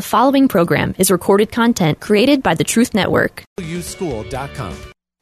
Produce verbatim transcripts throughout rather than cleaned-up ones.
The following program is recorded content created by the Truth Network. u school dot com.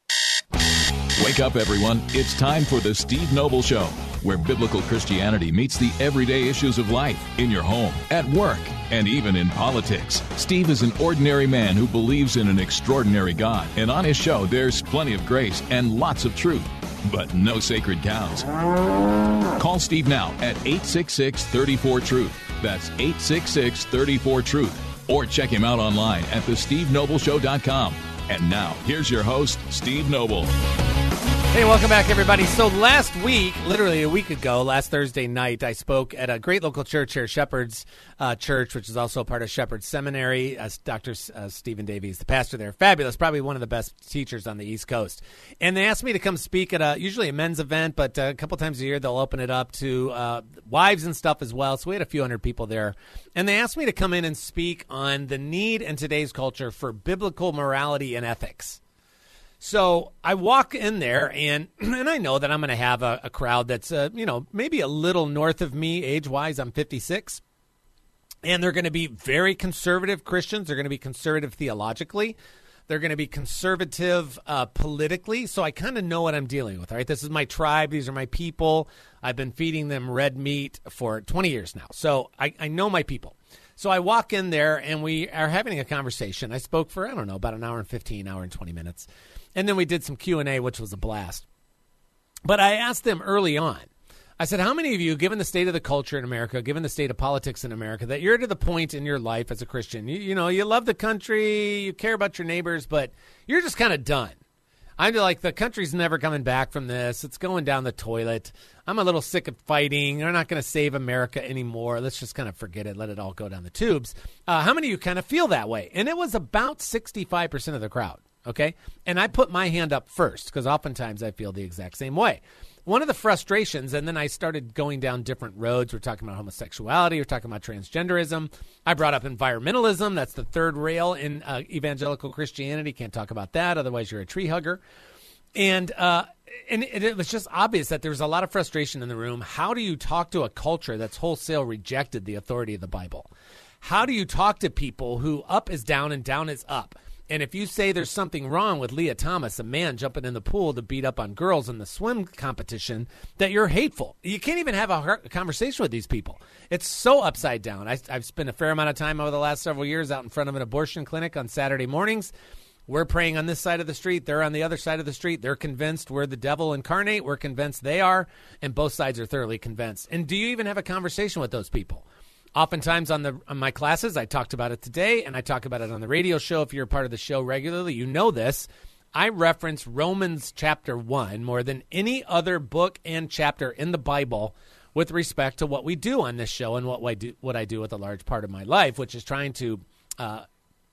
Wake up, everyone. It's time for the Steve Noble Show, where biblical Christianity meets the everyday issues of life in your home, at work, and even in politics. Steve is an ordinary man who believes in an extraordinary God, and on his show, there's plenty of grace and lots of truth, but no sacred cows. Call Steve now at eight six six, three four, truth. That's eight six six, three four, truth. Or check him out online at the steve noble show dot com. And now, here's your host, Steve Noble. Hey, welcome back, everybody. So last week, literally a week ago, last Thursday night, I spoke at a great local church here, Shepherd's uh, Church, which is also a part of Shepherd Seminary. Uh, Doctor Uh, Stephen Davies, the pastor there, fabulous, probably one of the best teachers on the East Coast. And they asked me to come speak at a usually a men's event, but uh, a couple times a year they'll open it up to uh, wives and stuff as well. So we had a few hundred people there. And they asked me to come in and speak on the need in today's culture for biblical morality and ethics. So I walk in there, and and I know that I'm going to have a, a crowd that's, uh, you know, maybe a little north of me age-wise. I'm fifty-six. And they're going to be very conservative Christians. They're going to be conservative theologically. They're going to be conservative uh, politically. So I kind of know what I'm dealing with, right? This is my tribe. These are my people. I've been feeding them red meat for twenty years now. So I, I know my people. So I walk in there, and we are having a conversation. I spoke for, I don't know, about an hour and fifteen, hour and twenty minutes. And then we did some Q and A, which was a blast. But I asked them early on, I said, how many of you, given the state of the culture in America, given the state of politics in America, that you're to the point in your life as a Christian, you, you know, you love the country, you care about your neighbors, but you're just kind of done. I'm like, the country's never coming back from this. It's going down the toilet. I'm a little sick of fighting. They're not going to save America anymore. Let's just kind of forget it. Let it all go down the tubes. Uh, how many of you kind of feel that way? And it was about sixty-five percent of the crowd. Okay. And I put my hand up first because oftentimes I feel the exact same way. One of the frustrations, and then I started going down different roads. We're talking about homosexuality. We're talking about transgenderism. I brought up environmentalism. That's the third rail in uh, evangelical Christianity. Can't talk about that. Otherwise, you're a tree hugger. And, uh, and it, it was just obvious that there was a lot of frustration in the room. How do you talk to a culture that's wholesale rejected the authority of the Bible? How do you talk to people who up is down and down is up? And if you say there's something wrong with Leah Thomas, a man jumping in the pool to beat up on girls in the swim competition, that you're hateful. You can't even have a conversation with these people. It's so upside down. I, I've spent a fair amount of time over the last several years out in front of an abortion clinic on Saturday mornings. We're praying on this side of the street. They're on the other side of the street. They're convinced we're the devil incarnate. We're convinced they are. And both sides are thoroughly convinced. And do you even have a conversation with those people? Oftentimes on the on my classes, I talked about it today, and I talk about it on the radio show. If you're a part of the show regularly, you know this. I reference Romans chapter one more than any other book and chapter in the Bible with respect to what we do on this show and what I do, what I do with a large part of my life, which is trying to uh,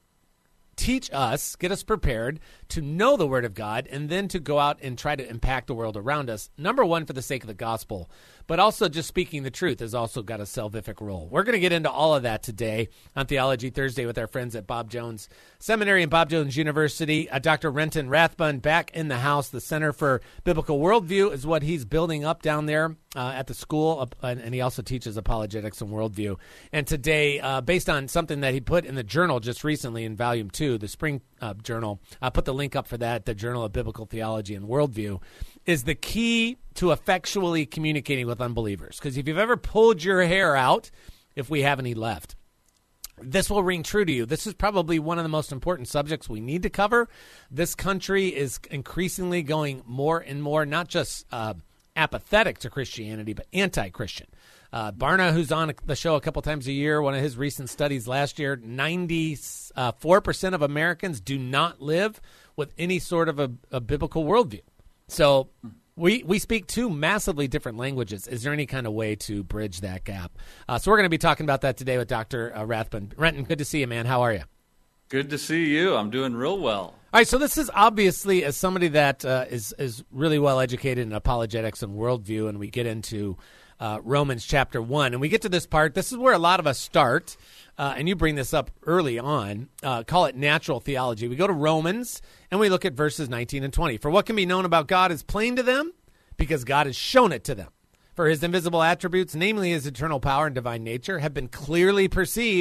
teach us, get us prepared to know the Word of God, and then to go out and try to impact the world around us. Number one, for the sake of the gospel, but also just speaking the truth has also got a salvific role. We're going to get into all of that today on Theology Thursday with our friends at Bob Jones Seminary and Bob Jones University. Uh, Doctor Renton Rathbun back in the house. The Center for Biblical Worldview is what he's building up down there uh, at the school, uh, and he also teaches apologetics and worldview. And today, uh, based on something that he put in the journal just recently in Volume two, the Spring uh, Journal, I'll put the link up for that, the Journal of Biblical Theology and Worldview, is the key to effectually communicating with unbelievers. Because if you've ever pulled your hair out, if we have any left, this will ring true to you. This is probably one of the most important subjects we need to cover. This country is increasingly going more and more, not just uh, apathetic to Christianity, but anti-Christian. Uh, Barna, who's on the show a couple times a year, one of his recent studies last year, ninety-four percent of Americans do not live with any sort of a, a biblical worldview. So we we speak two massively different languages. Is there any kind of way to bridge that gap? Uh, so we're going to be talking about that today with Doctor Uh, Rathbun. Renton, good to see you, man. How are you? Good to see you. I'm doing real well. All right, so this is obviously, as somebody that uh, is, is really well educated in apologetics and worldview, and we get into uh, Romans chapter one, and we get to this part. This is where a lot of us start, uh, and you bring this up early on, uh, call it natural theology. We go to Romans, and we look at verses nineteen and twenty. For what can be known about God is plain to them, because God has shown it to them. For his invisible attributes, namely his eternal power and divine nature, have been clearly perceived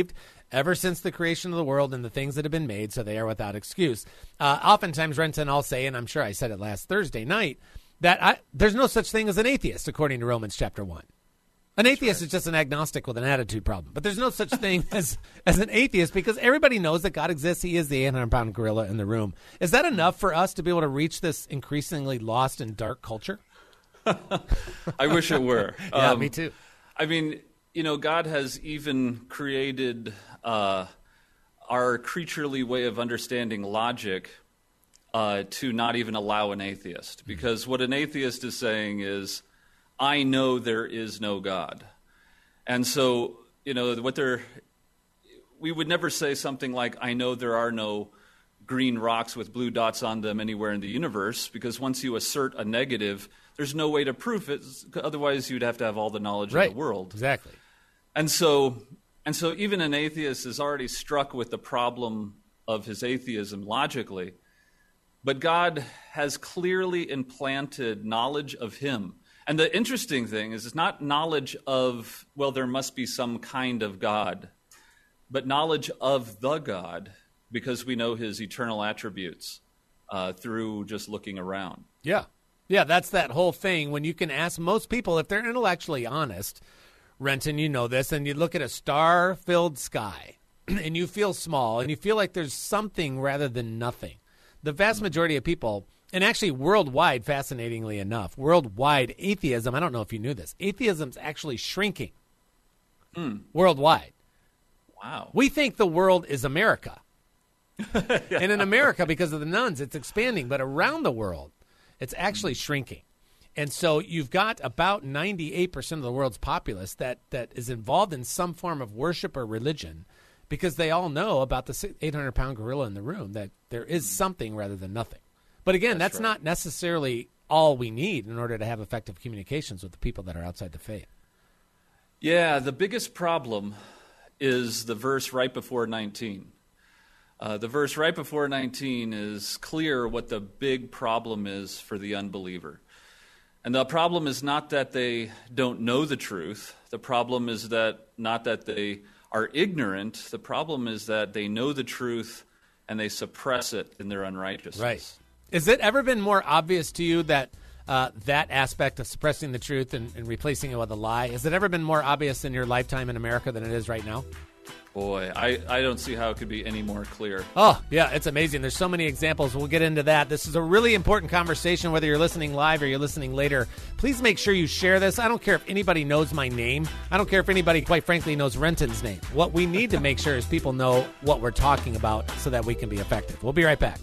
ever since the creation of the world and the things that have been made, so they are without excuse. Uh, oftentimes, Renton, I'll say, and I'm sure I said it last Thursday night, that I, there's no such thing as an atheist, according to Romans chapter one. An atheist is just an agnostic with an attitude problem. But there's no such thing as, as an atheist because everybody knows that God exists. He is the eight hundred pound gorilla in the room. Is that enough for us to be able to reach this increasingly lost and dark culture? I wish it were. yeah, um, me too. I mean, you know, God has even created uh, our creaturely way of understanding logic uh, to not even allow an atheist. Because what an atheist is saying is, I know there is no God. And so, you know, what they're, we would never say something like, I know there are no green rocks with blue dots on them anywhere in the universe, because once you assert a negative, there's no way to prove it. Otherwise, you'd have to have all the knowledge right. in the world. Exactly. And so, and so even an atheist is already struck with the problem of his atheism logically. But God has clearly implanted knowledge of him. And the interesting thing is it's not knowledge of, well, there must be some kind of God, but knowledge of the God, because we know his eternal attributes uh, through just looking around. Yeah. Yeah, that's that whole thing. When you can ask most people, if they're intellectually honest, Renton, you know this, and you look at a star-filled sky, and you feel small, and you feel like there's something rather than nothing. The vast majority of people... And actually, worldwide, fascinatingly enough, worldwide atheism, I don't know if you knew this, atheism's actually shrinking mm. worldwide. Wow. We think the world is America. yeah. And in America, because of the nuns, it's expanding. But around the world, it's actually mm. shrinking. And so you've got about ninety-eight percent of the world's populace that, that is involved in some form of worship or religion because they all know about the eight hundred pound gorilla in the room, that there is something rather than nothing. But again, that's, that's right. not necessarily all we need in order to have effective communications with the people that are outside the faith. Yeah, the biggest problem is the verse right before nineteen. Uh, the verse right before nineteen is clear what the big problem is for the unbeliever. And the problem is not that they don't know the truth. The problem is that not that they are ignorant. The problem is that they know the truth and they suppress it in their unrighteousness. Right. Has it ever been more obvious to you that uh, that aspect of suppressing the truth and, and replacing it with a lie, has it ever been more obvious in your lifetime in America than it is right now? Boy, I, I don't see how it could be any more clear. Oh, yeah, it's amazing. There's so many examples. We'll get into that. This is a really important conversation, whether you're listening live or you're listening later. Please make sure you share this. I don't care if anybody knows my name. I don't care if anybody, quite frankly, knows Renton's name. What we need to make sure is people know what we're talking about so that we can be effective. We'll be right back.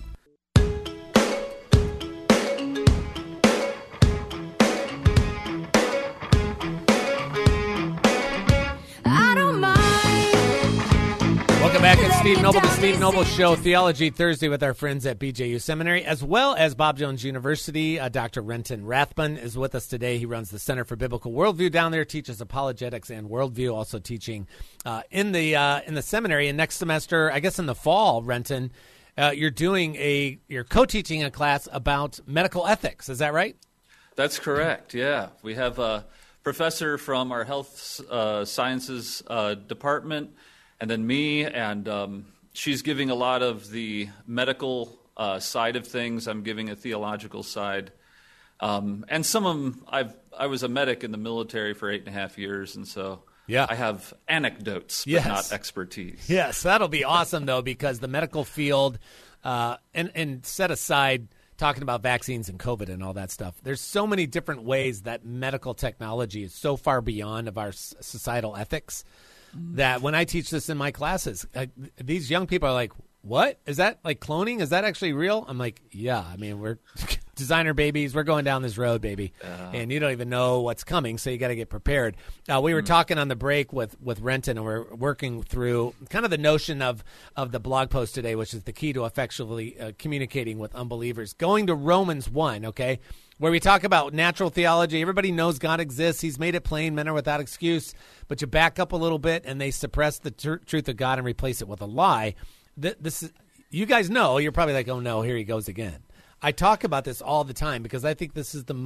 Welcome back. It's Steve Noble, the Steve Noble Show, Theology Thursday with our friends at B J U Seminary, as well as Bob Jones University. Uh, Doctor Renton Rathbun is with us today. He runs the Center for Biblical Worldview down there, teaches apologetics and worldview, also teaching uh, in the uh, in the seminary. And next semester, I guess in the fall, Renton, uh, you're doing a you're co-teaching a class about medical ethics. Is that right? That's correct. Yeah, we have a professor from our health uh, sciences uh, department. And then me, and um, she's giving a lot of the medical uh, side of things. I'm giving a theological side. Um, and some of them, I've, I was a medic in the military for eight and a half years, and so yeah. I have anecdotes, but yes. not expertise. Yes, that'll be awesome, though, because the medical field, uh, and, and set aside talking about vaccines and COVID and all that stuff, there's so many different ways that medical technology is so far beyond of our societal ethics that when I teach this in my classes, uh, these young people are like, what? Is that like cloning? Is that actually real? I'm like, yeah. I mean, we're designer babies. We're going down this road, baby. Uh, and you don't even know what's coming, so you got to get prepared. Uh, we were mm-hmm. talking on the break with, with Renton, and we're working through kind of the notion of, of the blog post today, which is the key to effectually uh, communicating with unbelievers. Going to Romans one, okay, where we talk about natural theology. Everybody knows God exists. He's made it plain. Men are without excuse. But you back up a little bit, and they suppress the tr- truth of God and replace it with a lie. Th- this is, you guys know, you're probably like, oh, no, here he goes again. I talk about this all the time because I think this is the most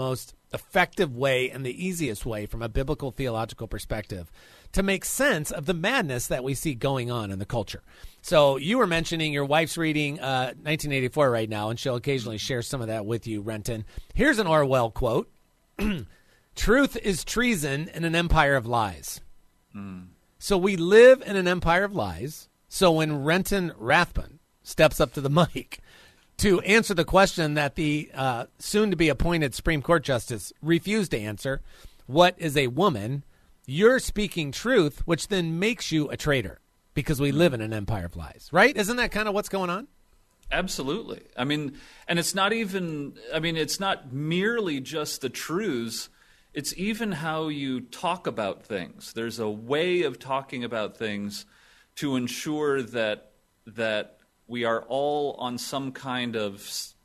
effective way and the easiest way from a biblical theological perspective to make sense of the madness that we see going on in the culture. So you were mentioning your wife's reading uh, nineteen eighty-four right now, and she'll occasionally share some of that with you, Renton. Here's an Orwell quote. Truth is treason in an empire of lies. Mm. So we live in an empire of lies. So when Renton Rathbun steps up to the mic to answer the question that the uh, soon-to-be appointed Supreme Court Justice refused to answer, what is a woman? You're speaking truth, which then makes you a traitor because we live in an empire of lies, right? Isn't that kind of what's going on? Absolutely. I mean, and it's not even, I mean, it's not merely just the truths. It's even how you talk about things. There's a way of talking about things to ensure that that we are all on some kind of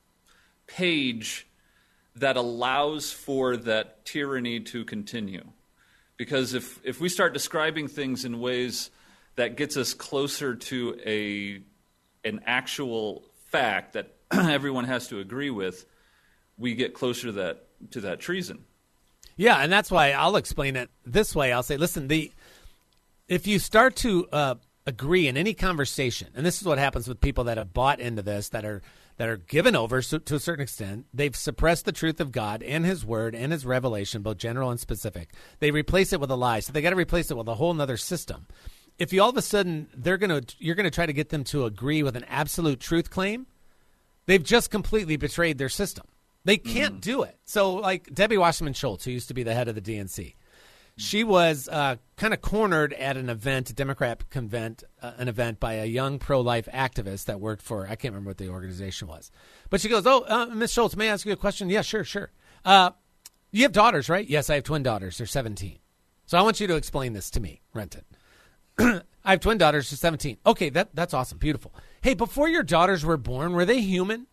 page that allows for that tyranny to continue. Because if, if we start describing things in ways that gets us closer to a an actual fact that everyone has to agree with, we get closer to that to that treason. Yeah, and that's why I'll explain it this way. I'll say, listen, the if you start to uh, agree in any conversation, and this is what happens with people that have bought into this, that are that are given over so, to a certain extent, they've suppressed the truth of God and his word and his revelation, both general and specific. They replace it with a lie, so they got to replace it with a whole other system. If you all of a sudden they're gonna you're gonna try to get them to agree with an absolute truth claim, they've just completely betrayed their system. They can't mm. do it. So, like Debbie Wasserman Schultz, who used to be the head of the D N C, she was uh, kind of cornered at an event, a Democrat convent, uh, an event by a young pro-life activist that worked for, I can't remember what the organization was. But she goes, oh, uh, Miz Schultz, may I ask you a question? Yeah, sure, sure. Uh, you have daughters, right? Yes, I have twin daughters. They're seventeen. So I want you to explain this to me, Renton. I have twin daughters. They're seventeen. Okay, that that's awesome. Beautiful. Hey, before your daughters were born, were they human?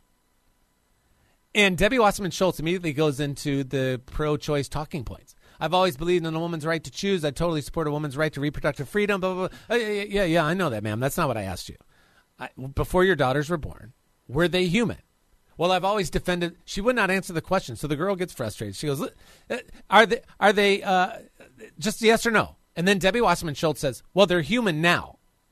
And Debbie Wasserman Schultz immediately goes into the pro-choice talking points. I've always believed in a woman's right to choose. I totally support a woman's right to reproductive freedom. Blah, blah, blah. Oh, yeah, yeah, yeah, I know that, ma'am. That's not what I asked you. I, before your daughters were born, were they human? Well, I've always defended. She would not answer the question, so the girl gets frustrated. She goes, "Are they? Are they? Uh, just yes or no?" And then Debbie Wasserman Schultz says, "Well, they're human now."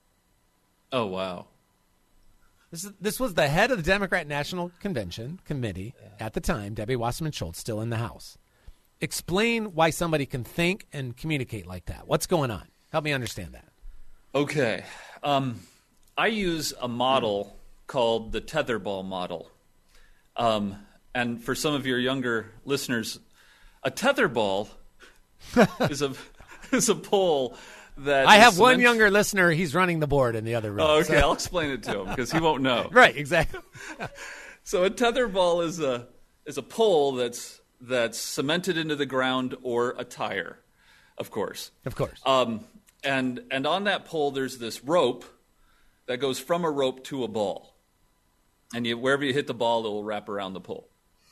Oh wow. This, is, this was the head of the Democrat National Convention Committee at the time, Debbie Wasserman Schultz, still in the House. Explain why somebody can think and communicate like that. What's going on? Help me understand that. Okay. Um, I use a model called the tetherball model. Um, and for some of your younger listeners, a tetherball is a is a pole that I have cement- one younger listener. He's running the board in the other room. Oh, okay, so. I'll explain it to him because he won't know. Right, exactly. So a tetherball is a is a pole that's that's cemented into the ground, or a tire, of course. Of course. Um, and and on that pole, there's this rope that goes from a rope to a ball. And you, wherever you hit the ball, it will wrap around the pole.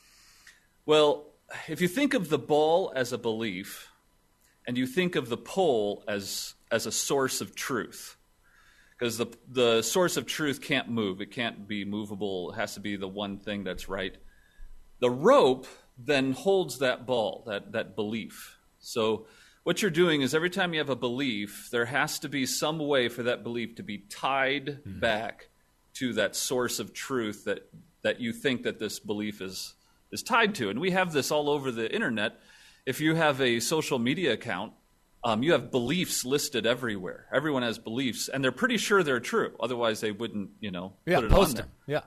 Well, if you think of the ball as a belief, and you think of the pole as as a source of truth, because the the source of truth can't move. It can't be movable. It has to be the one thing that's right. The rope then holds that ball, that, that belief. So what you're doing is every time you have a belief, there has to be some way for that belief to be tied mm-hmm. back to that source of truth that, that you think that this belief is, is tied to. And we have this all over the internet. If you have a social media account, um, you have beliefs listed everywhere. Everyone has beliefs, and they're pretty sure they're true. Otherwise, they wouldn't, you know, yeah, put it post on there. them. Yeah.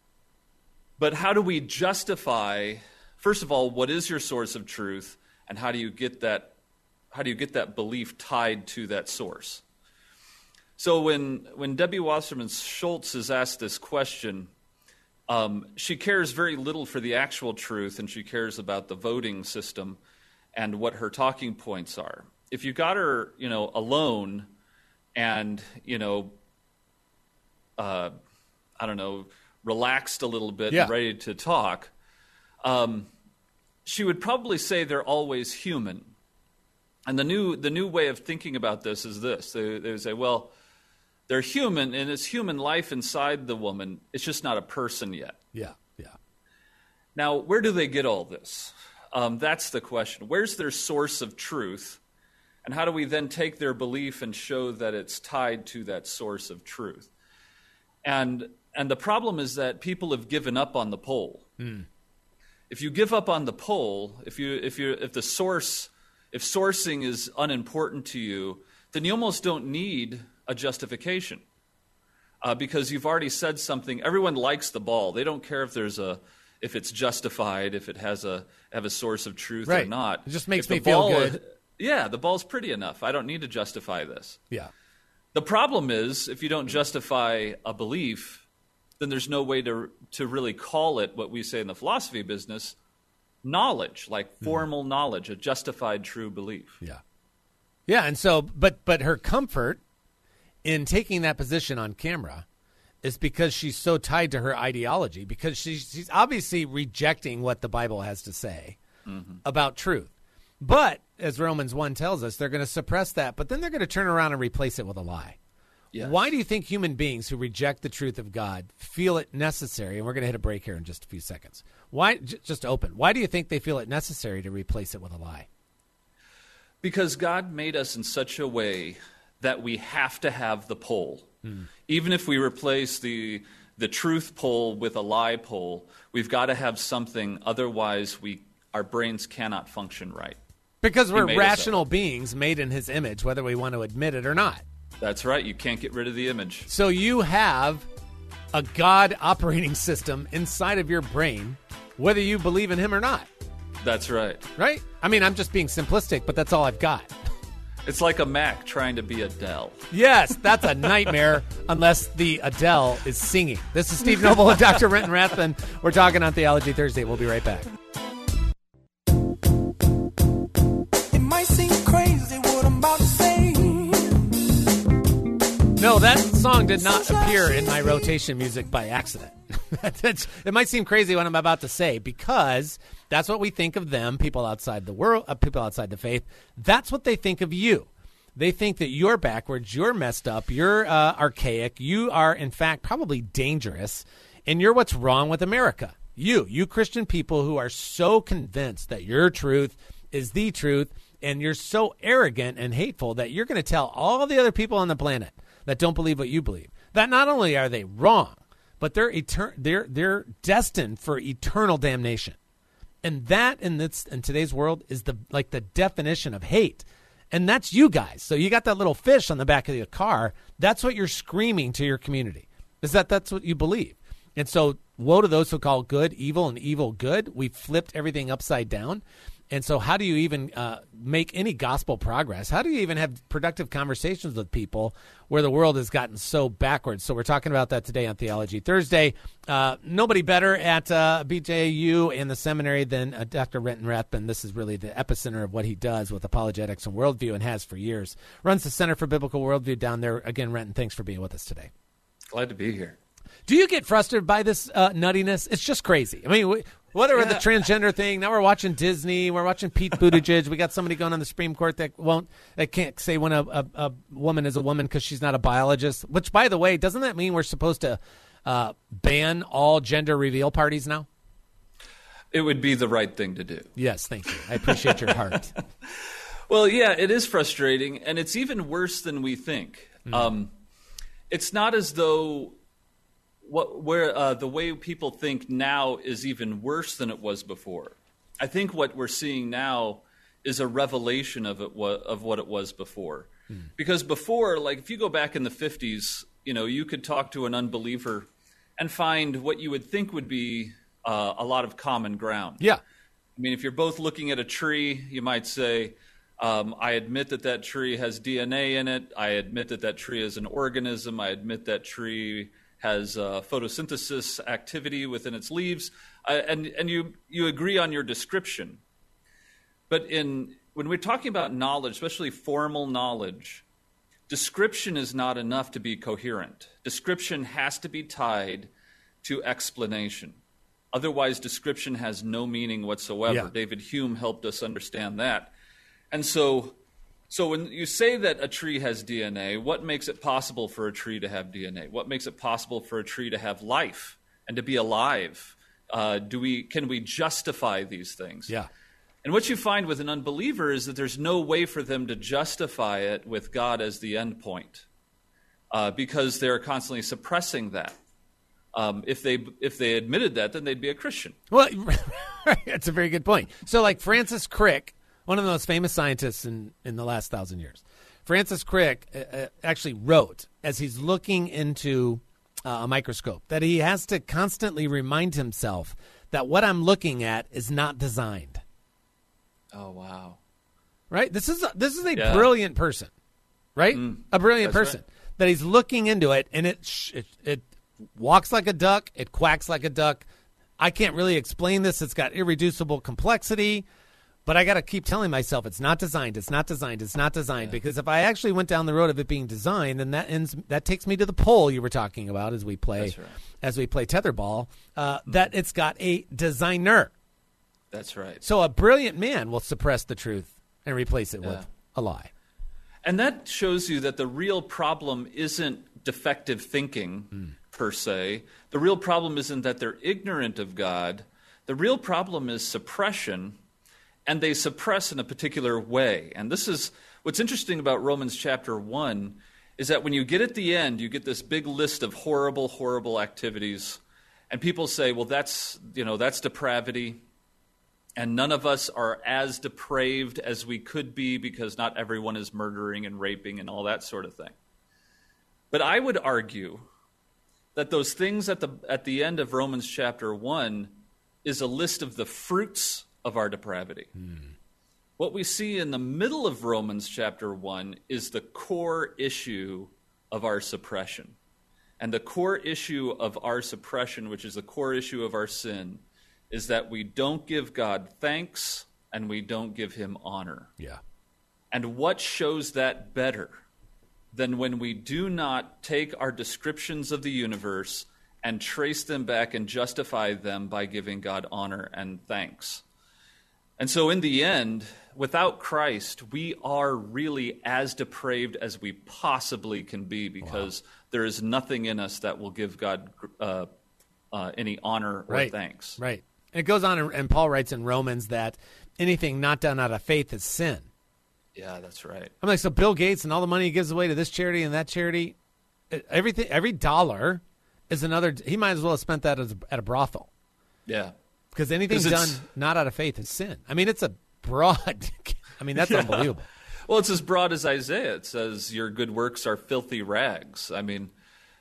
But how do we justify, first of all, what is your source of truth, and how do you get that how do you get that belief tied to that source? So when when Debbie Wasserman Schultz is asked this question, um, she cares very little for the actual truth, and she cares about the voting system and what her talking points are. If you got her, you know, alone and, you know, uh, I don't know, relaxed a little bit yeah. and ready to talk, um, she would probably say they're always human. And the new the new way of thinking about this is this. They, they would say, well, they're human, and it's human life inside the woman. It's just not a person yet. Yeah, yeah. Now, where do they get all this? Um, that's the question. Where's their source of truth? And how do we then take their belief and show that it's tied to that source of truth? And and the problem is that people have given up on the pole. Mm. If you give up on the pole, if you if you if the source if sourcing is unimportant to you, then you almost don't need a justification. Uh, because you've already said something. Everyone likes the ball. They don't care if there's a if it's justified, if it has a have a source of truth right. or not. It just makes if me the feel ball, good. Yeah, the ball's pretty enough. I don't need to justify this. Yeah. The problem is, if you don't justify a belief, then there's no way to to really call it what we say in the philosophy business, knowledge, like formal mm. knowledge, a justified true belief. Yeah. Yeah, and so, but but her comfort in taking that position on camera is because she's so tied to her ideology, because she's, she's obviously rejecting what the Bible has to say mm-hmm. about truth. But, as Romans one tells us, they're going to suppress that, but then they're going to turn around and replace it with a lie. Yes. Why do you think human beings who reject the truth of God feel it necessary, and we're going to hit a break here in just a few seconds, Why? j- just open, why do you think they feel it necessary to replace it with a lie? Because God made us in such a way that we have to have the pole. Hmm. Even if we replace the the truth pole with a lie pole, we've got to have something, otherwise we our brains cannot function right. Because we're rational beings made in his image, whether we want to admit it or not. That's right. You can't get rid of the image. So you have a God operating system inside of your brain, whether you believe in him or not. That's right. Right? I mean, I'm just being simplistic, but that's all I've got. It's like a Mac trying to be Adele. Yes, that's a nightmare unless the Adele is singing. This is Steve Noble and Doctor Renton Rathbun. We're talking on Theology Thursday. We'll be right back. It might seem crazy what I'm about to say. No, that song did not appear in my rotation music by accident. It might seem crazy what I'm about to say, because that's what we think of them, people outside the world, uh, people outside the faith. That's what they think of you. They think that you're backwards, you're messed up, you're uh, archaic, you are, in fact, probably dangerous, and you're what's wrong with America. You, you Christian people who are so convinced that your truth is the truth, and you're so arrogant and hateful that you're going to tell all the other people on the planet that don't believe what you believe, that not only are they wrong, but they're etern- they're they're destined for eternal damnation. And that in this in today's world is the like the definition of hate. And that's you guys. So you got that little fish on the back of your car. That's what you're screaming to your community, is that that's what you believe. And so woe to those who call good evil and evil good. We've flipped everything upside down. And so how do you even uh, make any gospel progress? How do you even have productive conversations with people where the world has gotten so backwards? So we're talking about that today on Theology Thursday. Uh, nobody better at uh, B J U and the seminary than uh, Doctor Renton Rathbun. This is really the epicenter of what he does with apologetics and worldview, and has for years. Runs the Center for Biblical Worldview down there. Again, Renton, thanks for being with us today. Glad to be here. Do you get frustrated by this uh, nuttiness? It's just crazy. I mean, we, whatever yeah. the transgender thing. Now we're watching Disney. We're watching Pete Buttigieg. We got somebody going on the Supreme Court that won't, that can't say when a, a, a woman is a woman because she's not a biologist. Which, by the way, doesn't that mean we're supposed to uh, ban all gender reveal parties now? It would be the right thing to do. Yes, thank you. I appreciate your heart. Well, yeah, it is frustrating, and it's even worse than we think. Mm. Um, it's not as though what where uh, the way people think now is even worse than it was before. I think what we're seeing now is a revelation of it of what it was before. Mm. Because before, like if you go back in the fifties, you know, you could talk to an unbeliever and find what you would think would be uh, a lot of common ground. Yeah. I mean, if you're both looking at a tree, you might say, um, I admit that that tree has D N A in it. I admit that that tree is an organism. I admit that tree has uh, photosynthesis activity within its leaves, uh, and and you you agree on your description. But in when we're talking about knowledge, especially formal knowledge, description is not enough to be coherent. Description has to be tied to explanation. Otherwise, description has no meaning whatsoever. Yeah. David Hume helped us understand that. And so, so when you say that a tree has D N A, what makes it possible for a tree to have D N A? What makes it possible for a tree to have life and to be alive? Uh, do we can we justify these things? Yeah. And what you find with an unbeliever is that there's no way for them to justify it with God as the end point, uh, because they're constantly suppressing that. Um, if they if they admitted that, then they'd be a Christian. Well, that's a very good point. So like Francis Crick, one of the most famous scientists in, in the last thousand years, Francis Crick uh, actually wrote, as he's looking into uh, a microscope, that he has to constantly remind himself that what I'm looking at is not designed. Oh, wow. Right? This is a, this is a Yeah. brilliant person, right? Mm, a brilliant that's person. right. That he's looking into it, and it, sh- it it walks like a duck, it quacks like a duck. I can't really explain this. It's got irreducible complexity, but I got to keep telling myself it's not designed, it's not designed, it's not designed, Yeah. because if I actually went down the road of it being designed, then that ends that takes me to the pole you were talking about as we play That's right. as we play tetherball, uh, that it's got a designer. That's right. So a brilliant man will suppress the truth and replace it Yeah. with a lie. And that shows you that the real problem isn't defective thinking Mm. per se. The real problem isn't that they're ignorant of God. The real problem is suppression, and they suppress in a particular way. And this is what's interesting about Romans chapter one, is that when you get at the end, you get this big list of horrible, horrible activities, and people say, well, that's, you know, that's depravity. And none of us are as depraved as we could be because not everyone is murdering and raping and all that sort of thing. But I would argue that those things at the at the end of Romans chapter one is a list of the fruits of our depravity. Hmm. What we see in the middle of Romans chapter one is the core issue of our suppression. And the core issue of our suppression, which is the core issue of our sin, is that we don't give God thanks and we don't give him honor. Yeah. And what shows that better than when we do not take our descriptions of the universe and trace them back and justify them by giving God honor and thanks? And so in the end, without Christ, we are really as depraved as we possibly can be, because wow. there is nothing in us that will give God uh, uh, any honor or right. thanks. Right. It goes on, and Paul writes in Romans that anything not done out of faith is sin. Yeah, that's right. I'm like, so Bill Gates and all the money he gives away to this charity and that charity, everything, every dollar is another. He might as well have spent that as a, at a brothel. Yeah, because anything done not out of faith is sin. I mean, it's a broad. I mean, that's yeah. unbelievable. Well, it's as broad as Isaiah. It says your good works are filthy rags. I mean,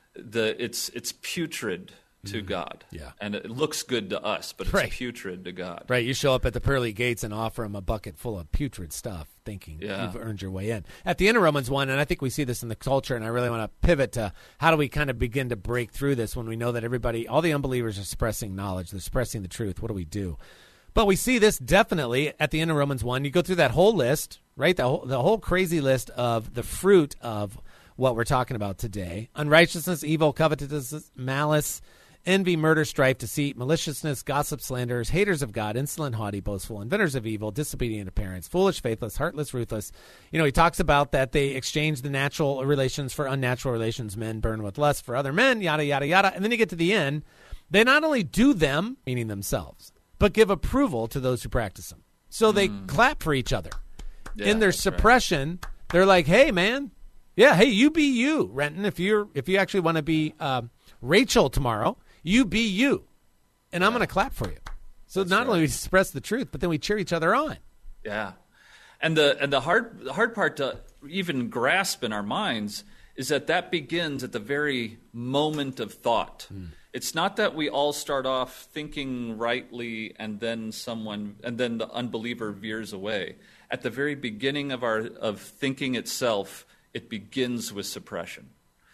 the it's it's putrid to mm-hmm. God. Yeah. And it looks good to us, but it's right. putrid to God. Right. You show up at the pearly gates and offer him a bucket full of putrid stuff, thinking yeah. you've earned your way in. At the end of Romans one, and I think we see this in the culture, and I really want to pivot to how do we kind of begin to break through this when we know that everybody, all the unbelievers are suppressing knowledge, they're suppressing the truth. What do we do? But we see this definitely at the end of Romans one. You go through that whole list, right? The whole, the whole crazy list of the fruit of what we're talking about today. Unrighteousness, evil, covetousness, malice, envy, murder, strife, deceit, maliciousness, gossip, slanderers, haters of God, insolent, haughty, boastful, inventors of evil, disobedient to parents, foolish, faithless, heartless, ruthless. You know, he talks about that they exchange the natural relations for unnatural relations. Men burn with lust for other men, yada, yada, yada. And then you get to the end. They not only do them, meaning themselves, but give approval to those who practice them. So they mm. clap for each other. Yeah, in their suppression, right. they're like, hey, man, yeah, hey, you be you, Renton. If you're if you actually want to be uh, Rachel tomorrow, you be you, and I'm yeah. going to clap for you. So That's not right. only we suppress the truth, but then we cheer each other on. Yeah, and the and the hard the hard part to even grasp in our minds is that that begins at the very moment of thought. Mm. It's not that we all start off thinking rightly and then someone and then the unbeliever veers away. At the very beginning of our of thinking itself, it begins with suppression.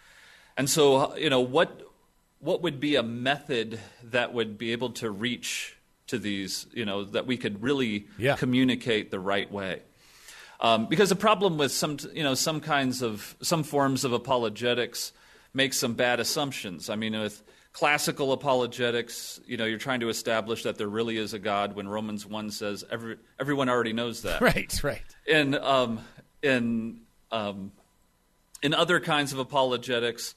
And so, you know, what what would be a method that would be able to reach to these, you know, that we could really yeah. communicate the right way? Um, because the problem with some, you know, some kinds of some forms of apologetics make some bad assumptions. I mean, with classical apologetics, you know, you're trying to establish that there really is a God when Romans one says every, everyone already knows that. Right, right. And um, in um, in other kinds of apologetics,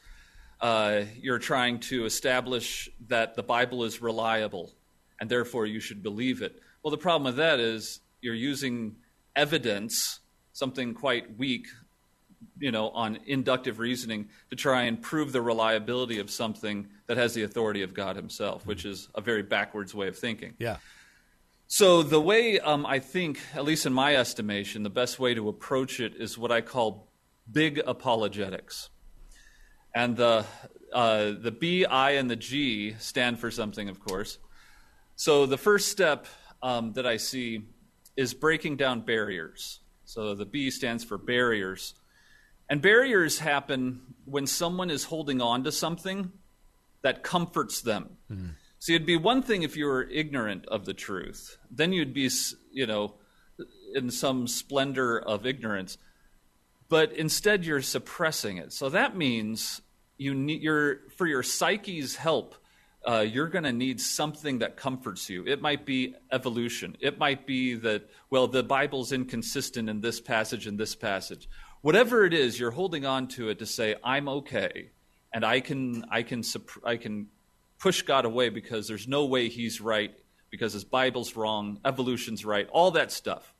uh, you're trying to establish that the Bible is reliable, and therefore you should believe it. Well, the problem with that is you're using evidence, something quite weak, you know, on inductive reasoning to try and prove the reliability of something that has the authority of God himself, which is a very backwards way of thinking. Yeah. So the way um, I think, at least in my estimation, the best way to approach it is what I call big apologetics. And the uh, the B, I, and the G stand for something, of course. So the first step um, that I see is breaking down barriers. So the B stands for barriers. And barriers happen when someone is holding on to something that comforts them. Mm-hmm. See, it'd be one thing if you were ignorant of the truth. Then you'd be, you know, in some splendor of ignorance. But instead, you're suppressing it. So that means you need your for your psyche's help, uh, you're going to need something that comforts you. It might be evolution. It might be that, well, the Bible's inconsistent in this passage and this passage. Whatever it is, you're holding on to it to say, I'm okay, and I can, I can, I can push God away because there's no way he's right, because his Bible's wrong, evolution's right, all that stuff.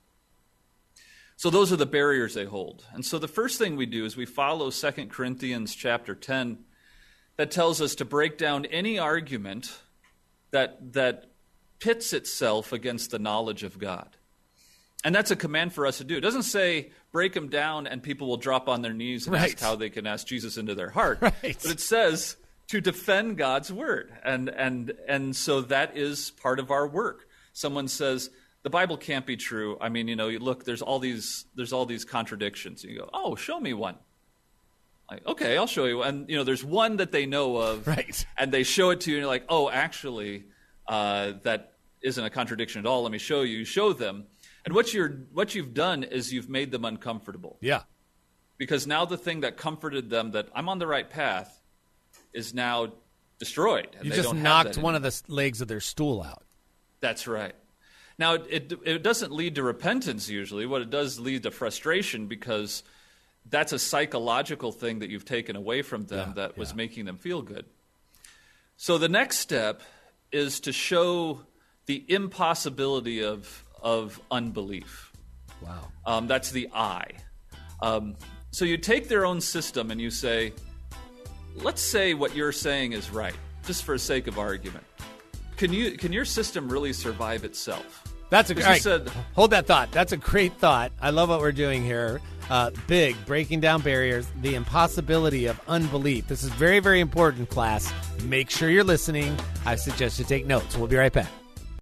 So those are the barriers they hold. And so the first thing we do is we follow Second Corinthians chapter ten that tells us to break down any argument that, that pits itself against the knowledge of God. And that's a command for us to do. It doesn't say break them down and people will drop on their knees and right. ask how they can ask Jesus into their heart. Right. But it says to defend God's word. And, and, and so that is part of our work. Someone says, the Bible can't be true. I mean, you know, you look, there's all these, there's all these contradictions. You go, oh, show me one. Like, okay, I'll show you. And, you know, there's one that they know of. Right. And they show it to you and you're like, oh, actually, uh, that isn't a contradiction at all. Let me show you. You show them. And what you're what you've done is you've made them uncomfortable. Yeah. Because now the thing that comforted them, that I'm on the right path, is now destroyed. And you they just don't knocked have one of the legs of their stool out. That's right. Now, it, it it doesn't lead to repentance usually. What it does lead to frustration, because that's a psychological thing that you've taken away from them Yeah, that was yeah. making them feel good. So the next step is to show the impossibility of of unbelief. Wow. Um, that's the I. Um, so you take their own system and you say, let's say what you're saying is right, just for the sake of argument. Can you? Can your system really survive itself? That's a great. Right. Said, hold that thought. That's a great thought. I love what we're doing here. Uh, big, breaking down barriers, the impossibility of unbelief. This is very, very important, class. Make sure you're listening. I suggest you take notes. We'll be right back.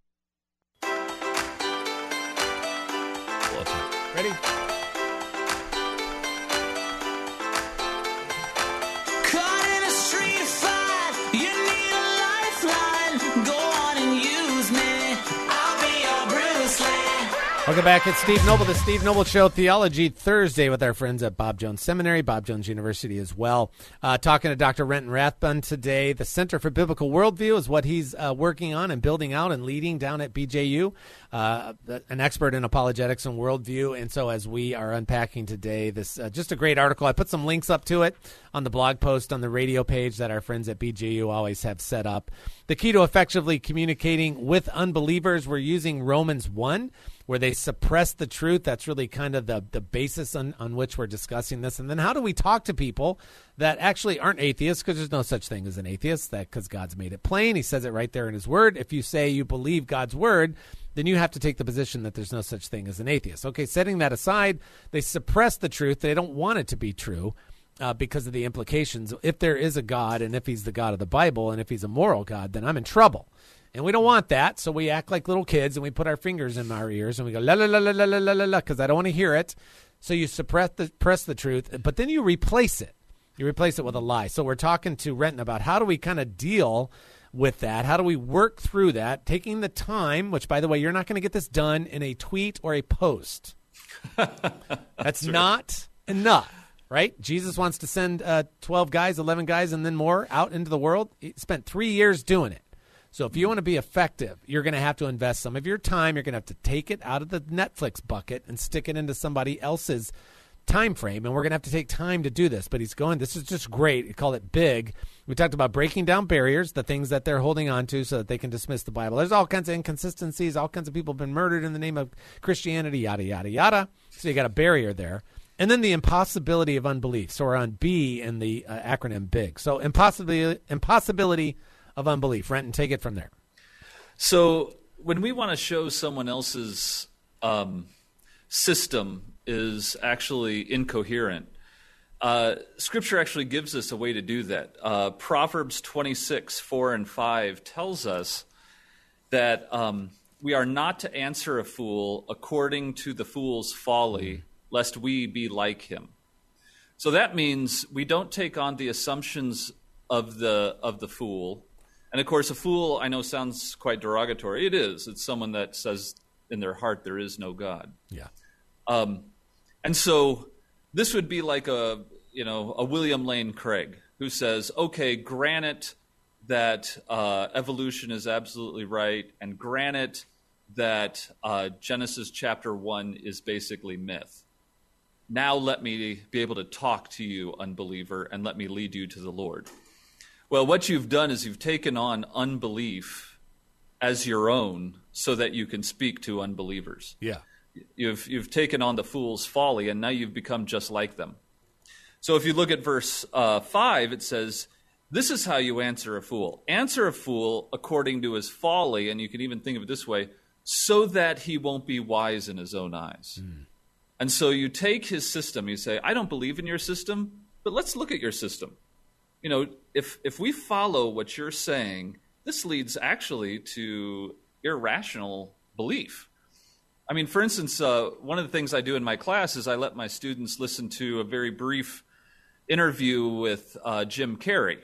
Ready? Caught in a street fight, you need a lifeline. Go on and use me. I'll be your Bruce Lee. Welcome back. It's Steve Noble, the Steve Noble Show, Theology Thursday, with our friends at Bob Jones Seminary, Bob Jones University as well. Uh, talking to Doctor Renton Rathbun today. The Center for Biblical Worldview is what he's uh, working on and building out and leading down at B J U. Uh, an expert in apologetics and worldview. And so as we are unpacking today, this uh, just a great article. I put some links up to it on the blog post on the radio page that our friends at B J U always have set up. The key to effectively communicating with unbelievers, we're using Romans one, where they suppress the truth. That's really kind of the, the basis on, on which we're discussing this. And then how do we talk to people that actually aren't atheists, because there's no such thing as an atheist, that because God's made it plain. He says it right there in his word. If you say you believe God's word, then you have to take the position that there's no such thing as an atheist. Okay, setting that aside, they suppress the truth. They don't want it to be true uh, because of the implications. If there is a God, and if he's the God of the Bible, and if he's a moral God, then I'm in trouble. And we don't want that, so we act like little kids, and we put our fingers in our ears, and we go, la, la, la, la, la, la, la, la, la, because I don't want to hear it. So you suppress the, press the truth, but then you replace it. You replace it with a lie. So we're talking to Renton about how do we kind of deal with that? How do we work through that? Taking the time, which, by the way, you're not going to get this done in a tweet or a post. That's not enough, right? Jesus wants to send uh, twelve guys, eleven guys, and then more out into the world. He spent three years doing it. So if you want to be effective, you're going to have to invest some of your time. You're going to have to take it out of the Netflix bucket and stick it into somebody else's time frame, and we're going to have to take time to do this. But he's going, this is just great. He called it big. We talked about breaking down barriers, the things that they're holding on to so that they can dismiss the Bible. There's all kinds of inconsistencies. All kinds of people have been murdered in the name of Christianity, yada, yada, yada. So you got a barrier there. And then the impossibility of unbelief. So we're on B in the uh, acronym BIG. So impossibility, impossibility of unbelief. Renton, take it from there. So when we want to show someone else's um, system is actually incoherent, uh, Scripture actually gives us a way to do that. Uh, Proverbs twenty-six, four and five tells us that um, we are not to answer a fool according to the fool's folly, lest we be like him. So that means we don't take on the assumptions of the of the fool. And of course, a fool, I know, sounds quite derogatory. It is. It's someone that says in their heart there is no God. Yeah. Um, and so this would be like a, you know, a William Lane Craig who says, okay, granted that uh, evolution is absolutely right, and granted that uh, Genesis chapter one is basically myth. Now let me be able to talk to you, unbeliever, and let me lead you to the Lord. Well, what you've done is you've taken on unbelief as your own so that you can speak to unbelievers. Yeah. You've you've taken on the fool's folly, and now you've become just like them. So if you look at verse uh, five, it says, this is how you answer a fool. Answer a fool according to his folly, and you can even think of it this way, so that he won't be wise in his own eyes. Mm. And so you take his system, you say, I don't believe in your system, but let's look at your system. You know, if if we follow what you're saying, this leads actually to irrational belief. I mean, for instance, uh, one of the things I do in my class is I let my students listen to a very brief interview with uh, Jim Carrey.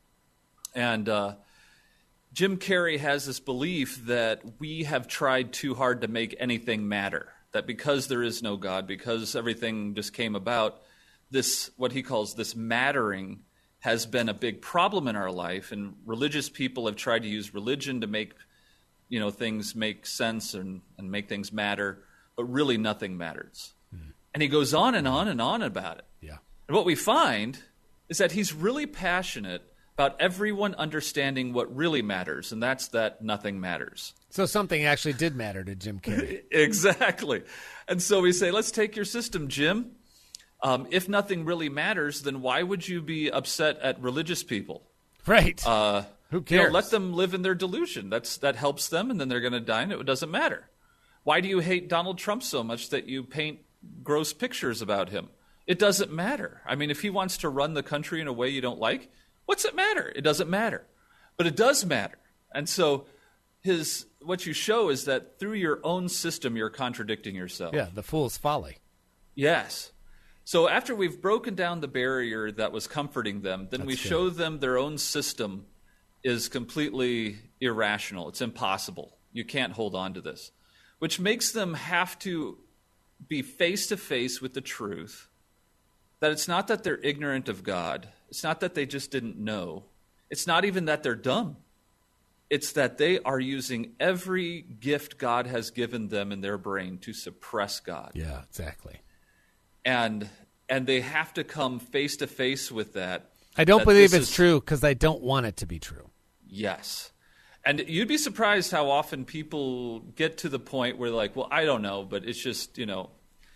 And uh, Jim Carrey has this belief that we have tried too hard to make anything matter, that because there is no God, because everything just came about, this, what he calls this mattering, has been a big problem in our life, and religious people have tried to use religion to make, you know, things make sense and, and make things matter, but really nothing matters. Mm. And he goes on and on and on about it. Yeah. And what we find is that he's really passionate about everyone understanding what really matters, and that's that nothing matters. So something actually did matter to Jim Carrey. Exactly. And so we say, let's take your system, Jim. Um, if nothing really matters, then why would you be upset at religious people? Right. Uh, Who cares? You know, let them live in their delusion. That's that helps them, and then they're going to die, and it doesn't matter. Why do you hate Donald Trump so much that you paint gross pictures about him? It doesn't matter. I mean, if he wants to run the country in a way you don't like, what's it matter? It doesn't matter. But it does matter. And so his what you show is that through your own system, you're contradicting yourself. Yeah, the fool's folly. Yes. So after we've broken down the barrier that was comforting them, then That's we good. show them their own system is completely irrational. It's impossible. You can't hold on to this, which makes them have to be face-to-face with the truth, that it's not that they're ignorant of God. It's not that they just didn't know. It's not even that they're dumb. It's that they are using every gift God has given them in their brain to suppress God. Yeah, exactly. And and they have to come face to face with that. I don't that believe this it's is, true because I don't want it to be true. Yes. And you'd be surprised how often people get to the point where they're like, well, I don't know, but it's just, you know,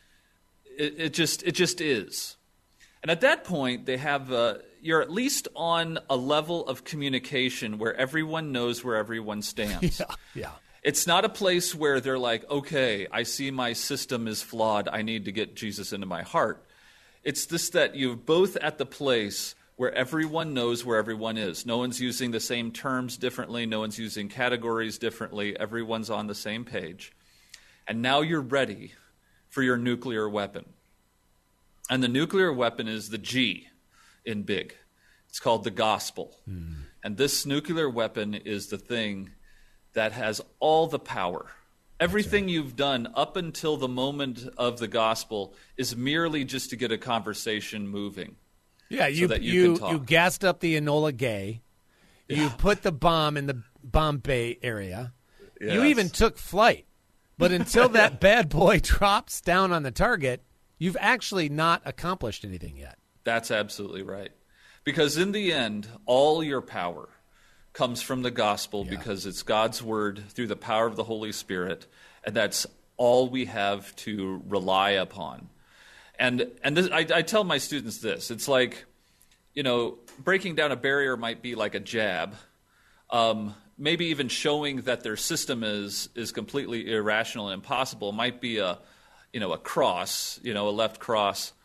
it, it just it just is. And at that point, they have uh, you're at least on a level of communication where everyone knows where everyone stands. Yeah, yeah. It's not a place where they're like, okay, I see my system is flawed. I need to get Jesus into my heart. It's this that you're both at the place where everyone knows where everyone is. No one's using the same terms differently. No one's using categories differently. Everyone's on the same page. And now you're ready for your nuclear weapon. And the nuclear weapon is the G in big. It's called the gospel. Mm. And this nuclear weapon is the thing that has all the power. Everything you've done up until the moment of the gospel is merely just to get a conversation moving. Yeah, you so that you, you, can talk. you gassed up the Enola Gay. You Yeah. put the bomb in the Bombay area. You Yes. even took flight. But until that bad boy drops down on the target, you've actually not accomplished anything yet. That's absolutely right. Because in the end, all your power comes from the gospel, Yeah. because it's God's word through the power of the Holy Spirit, and that's all we have to rely upon. And and this, I, I tell my students this. It's like, you know, breaking down a barrier might be like a jab. Um, maybe even showing that their system is is completely irrational and impossible might be a, you know, a cross, you know, a left cross.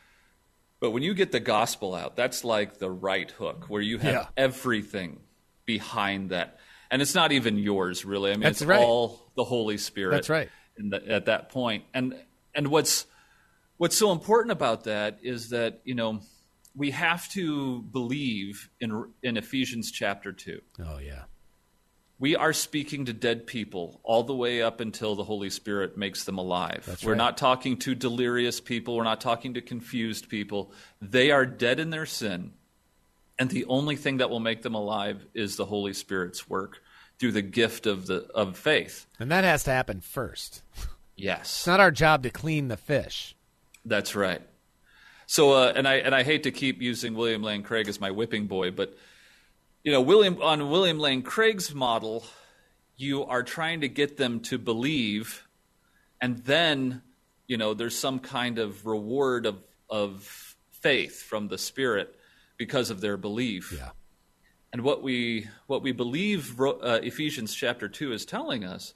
But when you get the gospel out, that's like the right hook, where you have Yeah. everything behind that. And it's not even yours, really. I mean, That's it's right. all the Holy Spirit. That's right. In the, at that point. And and what's what's so important about that is that, you know, we have to believe in in Ephesians chapter two. Oh, yeah. We are speaking to dead people all the way up until the Holy Spirit makes them alive. That's We're right. not talking to delirious people. We're not talking to confused people. They are dead in their sin. And the only thing that will make them alive is the Holy Spirit's work through the gift of the of faith. And that has to happen first. Yes. It's not our job to clean the fish. That's right. So, uh, and I and I hate to keep using William Lane Craig as my whipping boy, but you know, William on William Lane Craig's model, you are trying to get them to believe, and then, you know, there's some kind of reward of of faith from the Spirit because of their belief. Yeah. And what we what we believe uh, Ephesians chapter two is telling us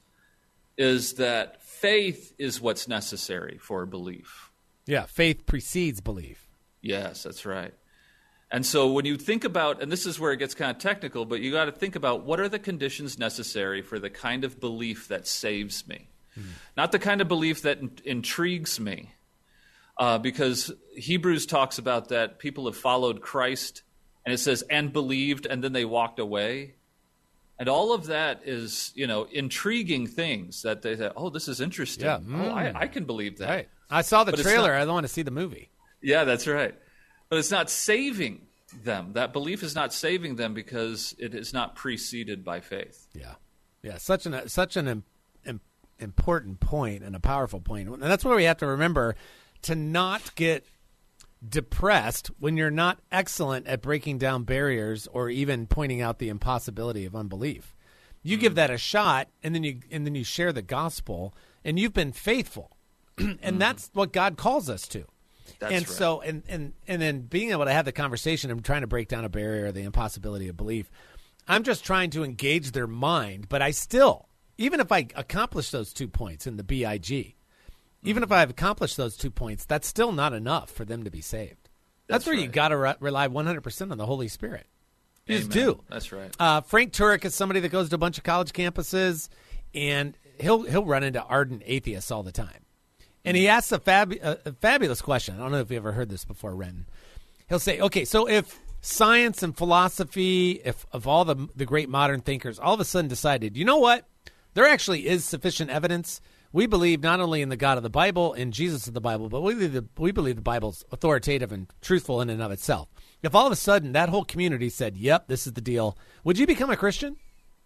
is that faith is what's necessary for belief. Yeah, faith precedes belief. Yes, that's right. And so when you think about, and this is where it gets kind of technical, but you got to think about what are the conditions necessary for the kind of belief that saves me, hmm. not the kind of belief that in- intrigues me, uh, because Hebrews talks about that people have followed Christ, and it says, and believed, and then they walked away. And all of that is, you know, intriguing things that they say, oh, this is interesting. Yeah. Oh, I, I can believe that. Right. I saw the But it's trailer. not- I don't want to see the movie. Yeah, that's right. But it's not saving them. That belief is not saving them because it is not preceded by faith. Yeah. Yeah, such an such an im- im- important point and a powerful point. And that's where we have to remember to not get depressed when you're not excellent at breaking down barriers or even pointing out the impossibility of unbelief. You give that a shot, and then you and then you share the gospel, and you've been faithful. And mm. that's what God calls us to. That's and right. so and, and and then being able to have the conversation and trying to break down a barrier, the impossibility of belief. I'm just trying to engage their mind, but I still, even if I accomplish those two points in the B I G, even if I've accomplished those two points, that's still not enough for them to be saved. That's, That's where right. you got to re- rely one hundred percent on the Holy Spirit. You just Amen. do. That's right. Uh, Frank Turek is somebody that goes to a bunch of college campuses, and he'll he'll run into ardent atheists all the time. And he asks a, fab, a, a fabulous question. I don't know if you ever heard this before, Renton. He'll say, okay, so if science and philosophy, if of all the the great modern thinkers, all of a sudden decided, you know what? There actually is sufficient evidence. We believe not only in the God of the Bible, in Jesus of the Bible, but we believe the, we believe the Bible's authoritative and truthful in and of itself. If all of a sudden that whole community said, yep, this is the deal, would you become a Christian?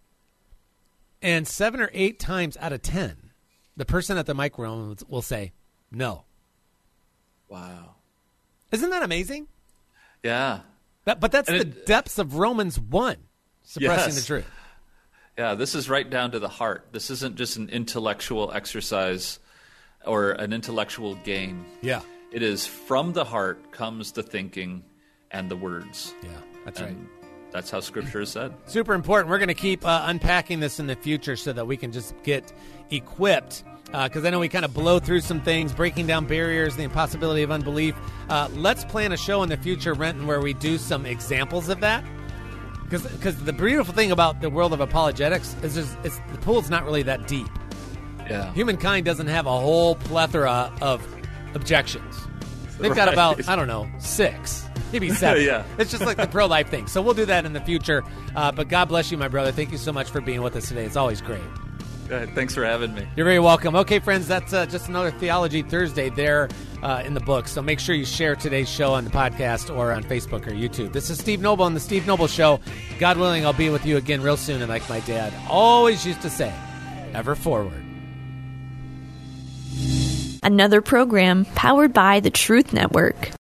And seven or eight times out of ten, the person at the microphone will say, no. Wow. Isn't that amazing? Yeah. That, but that's And the it- depths of Romans one, suppressing Yes. the truth. Yeah, this is right down to the heart. This isn't just an intellectual exercise or an intellectual game. Yeah, It is from the heart comes the thinking and the words. yeah, that's right. And that's how Scripture is said. Super important. We're going to keep uh, unpacking this in the future so that we can just get equipped. Because uh, I know we kind of blow through some things, breaking down barriers, the impossibility of unbelief. Uh, let's plan a show in the future, Renton, where we do some examples of that. Because the beautiful thing about the world of apologetics is just, it's, the pool's not really that deep. Yeah. Humankind doesn't have a whole plethora of objections. They've got Right. about, I don't know, six, maybe seven. Yeah. It's just like the pro-life thing. So we'll do that in the future. Uh, but God bless you, my brother. Thank you so much for being with us today. It's always great. Good. Thanks for having me. You're very welcome. Okay, friends, that's uh, just another Theology Thursday there uh, in the book. So make sure you share today's show on the podcast or on Facebook or YouTube. This is Steve Noble on The Steve Noble Show. God willing, I'll be with you again real soon. And like my dad always used to say, ever forward. Another program powered by the Truth Network.